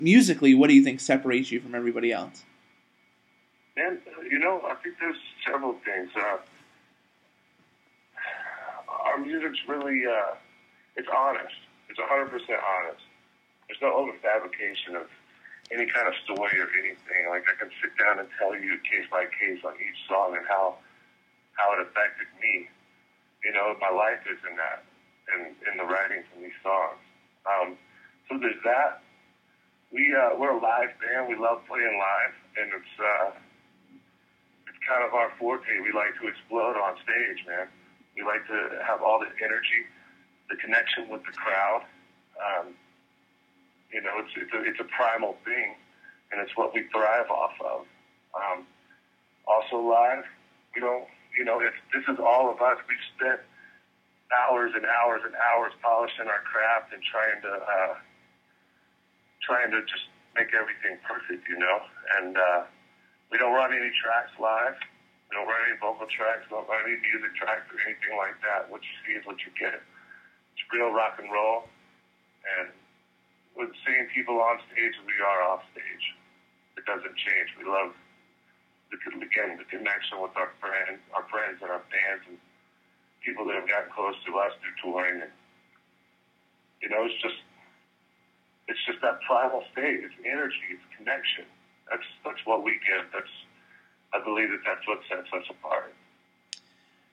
musically, what do you think separates you from everybody else? And, I think there's several things. Our music's really, it's honest. It's 100% honest. There's no over-fabrication of any kind of story or anything. Like, I can sit down and tell you case by case on each song and how it affected me. My life is in that, and in the writing from these songs. So there's that. We're a live band. We love playing live, and it's kind of our forte. We like to explode on stage, man. We like to have all the energy, the connection with the crowd. It's a primal thing, and it's what we thrive off of. Also live, this is all of us. We've spent hours and hours and hours polishing our craft and trying to just make everything perfect, And we don't run any tracks live. We don't run any vocal tracks. We don't run any music tracks or anything like that. What you see is what you get. It's real rock and roll. And with the same people on stage as we are off stage. It doesn't change. We love, the connection with our friends and our fans and people that have gotten close to us through touring. And, it's just that primal state. It's energy. It's connection. That's what we give. I believe that's what sets us apart.